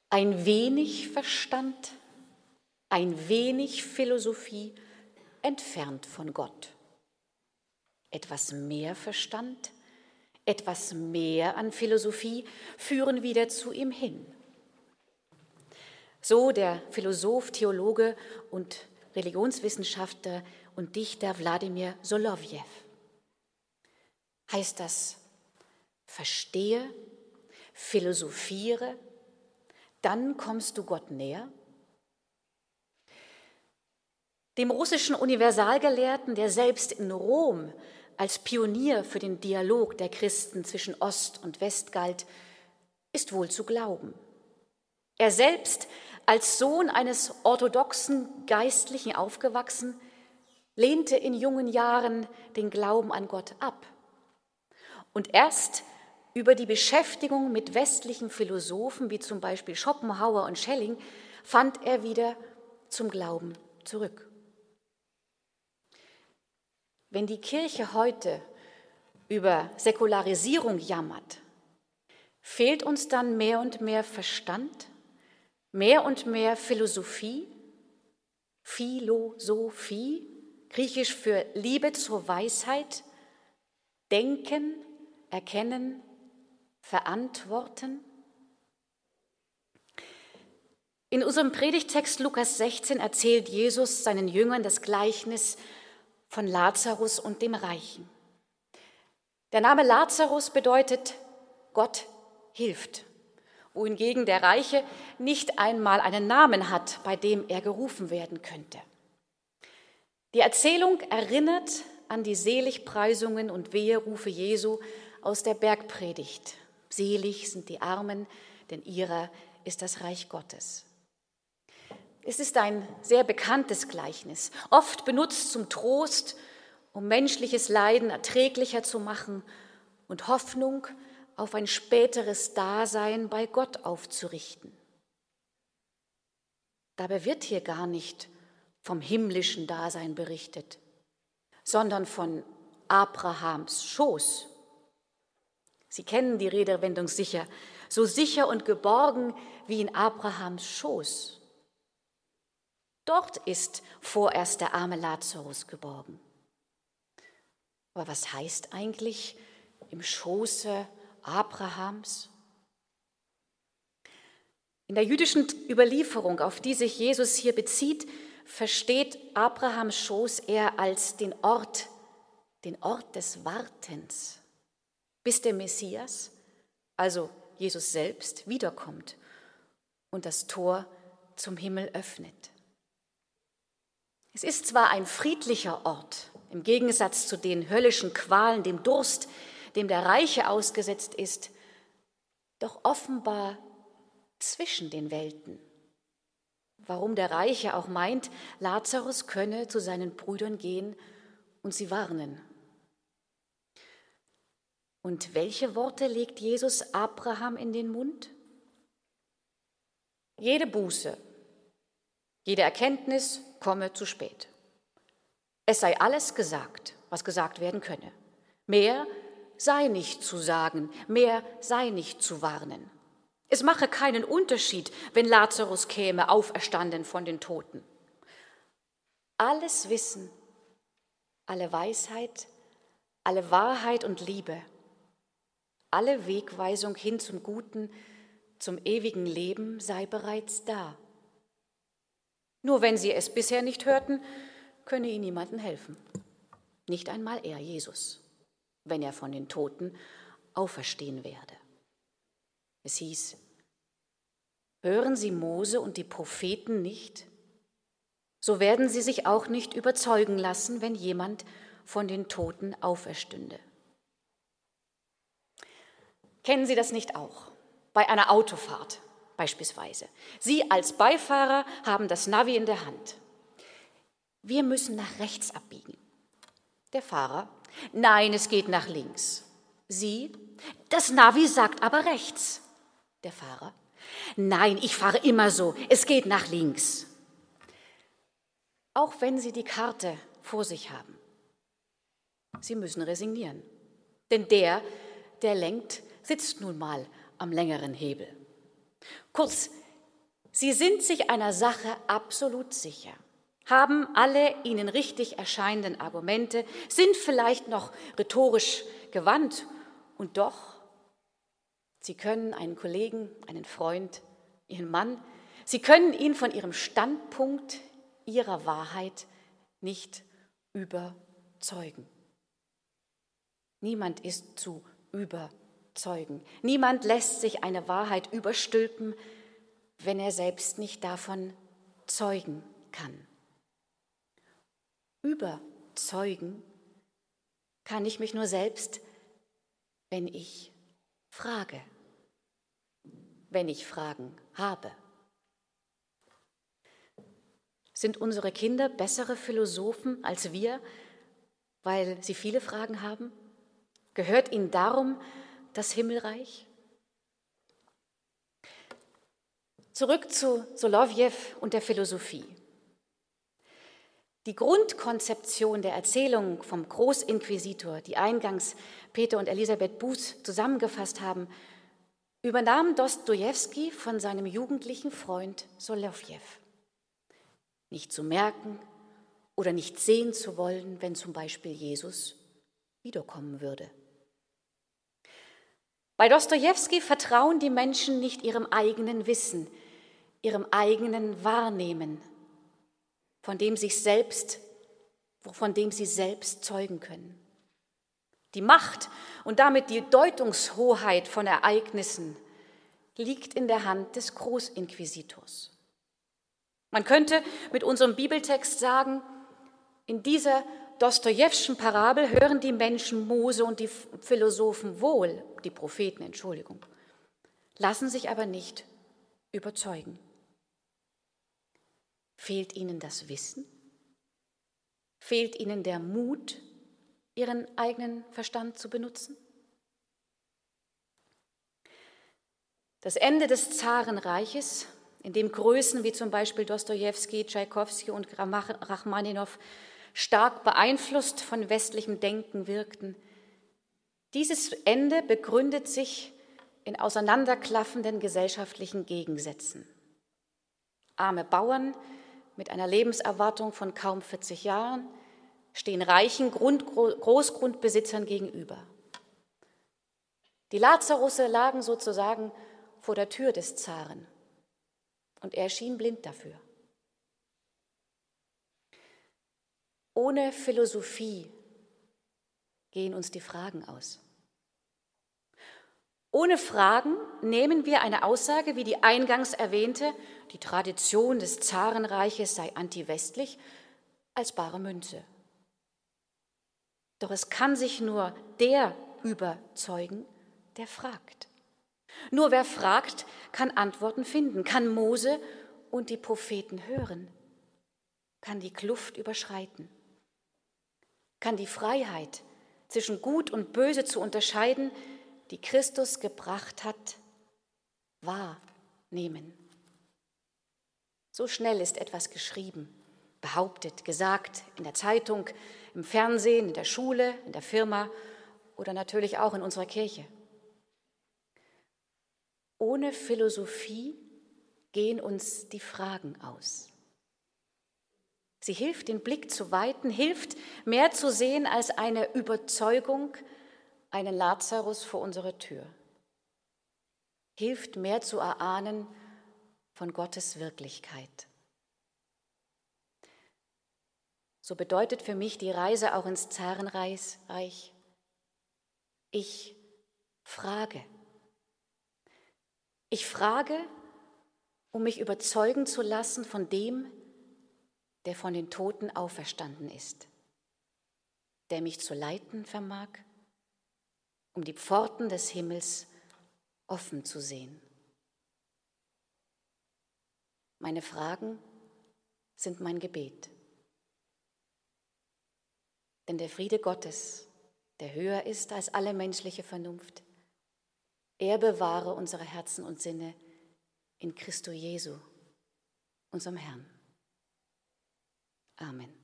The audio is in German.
Ein wenig Verstand, ein wenig Philosophie entfernt von Gott. Etwas mehr Verstand, etwas mehr an Philosophie führen wieder zu ihm hin. So der Philosoph, Theologe und Religionswissenschaftler und Dichter Wladimir Solowjew. Heißt das, verstehe, philosophiere, dann kommst du Gott näher? Dem russischen Universalgelehrten, der selbst in Rom als Pionier für den Dialog der Christen zwischen Ost und West galt, ist wohl zu glauben. Er selbst, als Sohn eines orthodoxen Geistlichen aufgewachsen, lehnte in jungen Jahren den Glauben an Gott ab. Und erst über die Beschäftigung mit westlichen Philosophen, wie zum Beispiel Schopenhauer und Schelling, fand er wieder zum Glauben zurück. Wenn die Kirche heute über Säkularisierung jammert, fehlt uns dann mehr und mehr Verstand, mehr und mehr Philosophie, Philosophie, griechisch für Liebe zur Weisheit, Denken, Erkennen, Verantworten? In unserem Predigtext Lukas 16 erzählt Jesus seinen Jüngern das Gleichnis von Lazarus und dem Reichen. Der Name Lazarus bedeutet, Gott hilft, wohingegen der Reiche nicht einmal einen Namen hat, bei dem er gerufen werden könnte. Die Erzählung erinnert an die Seligpreisungen und Weherufe Jesu aus der Bergpredigt. Selig sind die Armen, denn ihrer ist das Reich Gottes. Es ist ein sehr bekanntes Gleichnis, oft benutzt zum Trost, um menschliches Leiden erträglicher zu machen und Hoffnung auf ein späteres Dasein bei Gott aufzurichten. Dabei wird hier gar nicht vom himmlischen Dasein berichtet, sondern von Abrahams Schoß. Sie kennen die Redewendung sicher, so sicher und geborgen wie in Abrahams Schoß. Dort ist vorerst der arme Lazarus geborgen. Aber was heißt eigentlich im Schoße Abrahams? In der jüdischen Überlieferung, auf die sich Jesus hier bezieht, versteht Abrahams Schoß eher als den Ort des Wartens, bis der Messias, also Jesus selbst, wiederkommt und das Tor zum Himmel öffnet. Es ist zwar ein friedlicher Ort, im Gegensatz zu den höllischen Qualen, dem Durst, dem der Reiche ausgesetzt ist, doch offenbar zwischen den Welten. Warum der Reiche auch meint, Lazarus könne zu seinen Brüdern gehen und sie warnen. Und welche Worte legt Jesus Abraham in den Mund? Jede Buße, jede Erkenntnis komme zu spät. Es sei alles gesagt, was gesagt werden könne. Mehr sei nicht zu sagen, mehr sei nicht zu warnen. Es mache keinen Unterschied, wenn Lazarus käme, auferstanden von den Toten. Alles Wissen, alle Weisheit, alle Wahrheit und Liebe, alle Wegweisung hin zum Guten, zum ewigen Leben sei bereits da. Nur wenn sie es bisher nicht hörten, könne ihnen niemandem helfen. Nicht einmal er, Jesus, wenn er von den Toten auferstehen werde. Es hieß, hören Sie Mose und die Propheten nicht? So werden sie sich auch nicht überzeugen lassen, wenn jemand von den Toten auferstünde. Kennen Sie das nicht auch? Bei einer Autofahrt beispielsweise. Sie als Beifahrer haben das Navi in der Hand. Wir müssen nach rechts abbiegen. Der Fahrer, nein, es geht nach links. Sie, das Navi sagt aber rechts. Der Fahrer, nein, ich fahre immer so, es geht nach links. Auch wenn Sie die Karte vor sich haben. Sie müssen resignieren, denn der lenkt, sitzt nun mal am längeren Hebel. Kurz, Sie sind sich einer Sache absolut sicher, haben alle ihnen richtig erscheinenden Argumente, sind vielleicht noch rhetorisch gewandt und doch, sie können einen Kollegen, einen Freund, ihren Mann, sie können ihn von ihrem Standpunkt, ihrer Wahrheit nicht überzeugen. Niemand ist zu überzeugen. Niemand lässt sich eine Wahrheit überstülpen, wenn er selbst nicht davon zeugen kann. Überzeugen kann ich mich nur selbst, wenn ich frage, wenn ich Fragen habe. Sind unsere Kinder bessere Philosophen als wir, weil sie viele Fragen haben? Gehört ihnen darum das Himmelreich? Zurück zu Solovjew und der Philosophie. Die Grundkonzeption der Erzählung vom Großinquisitor, die eingangs Peter und Elisabeth Buß zusammengefasst haben, übernahm Dostojewski von seinem jugendlichen Freund Solovjew. Nicht zu merken oder nicht sehen zu wollen, wenn zum Beispiel Jesus wiederkommen würde. Bei Dostojewski vertrauen die Menschen nicht ihrem eigenen Wissen, ihrem eigenen Wahrnehmen, von dem sie selbst zeugen können. Die Macht und damit die Deutungshoheit von Ereignissen liegt in der Hand des Großinquisitors. Man könnte mit unserem Bibeltext sagen, in dieser Dostojewschen Parabel hören die Menschen Mose und die Philosophen wohl, die Propheten, lassen sich aber nicht überzeugen. Fehlt ihnen das Wissen? Fehlt ihnen der Mut, ihren eigenen Verstand zu benutzen? Das Ende des Zarenreiches, in dem Größen wie zum Beispiel Dostojewski, Tschaikowski und Rachmaninow stark beeinflusst von westlichem Denken wirkten, dieses Ende begründet sich in auseinanderklaffenden gesellschaftlichen Gegensätzen. Arme Bauern mit einer Lebenserwartung von kaum 40 Jahren stehen reichen Großgrundbesitzern gegenüber. Die Lazarusse lagen sozusagen vor der Tür des Zaren und er schien blind dafür. Ohne Philosophie gehen uns die Fragen aus. Ohne Fragen nehmen wir eine Aussage wie die eingangs erwähnte, die Tradition des Zarenreiches sei antiwestlich, als bare Münze. Doch es kann sich nur der überzeugen, der fragt. Nur wer fragt, kann Antworten finden, kann Mose und die Propheten hören, kann die Kluft überschreiten, kann die Freiheit zwischen Gut und Böse zu unterscheiden, die Christus gebracht hat, wahrnehmen. So schnell ist etwas geschrieben, behauptet, gesagt, in der Zeitung, im Fernsehen, in der Schule, in der Firma oder natürlich auch in unserer Kirche. Ohne Philosophie gehen uns die Fragen aus. Sie hilft, den Blick zu weiten, hilft, mehr zu sehen als eine Überzeugung, einen Lazarus vor unserer Tür. Hilft, mehr zu erahnen von Gottes Wirklichkeit. So bedeutet für mich die Reise auch ins Zarenreich, ich frage. Ich frage, um mich überzeugen zu lassen von dem, der von den Toten auferstanden ist, der mich zu leiten vermag, um die Pforten des Himmels offen zu sehen. Meine Fragen sind mein Gebet. Denn der Friede Gottes, der höher ist als alle menschliche Vernunft, er bewahre unsere Herzen und Sinne in Christo Jesu, unserem Herrn. Amen.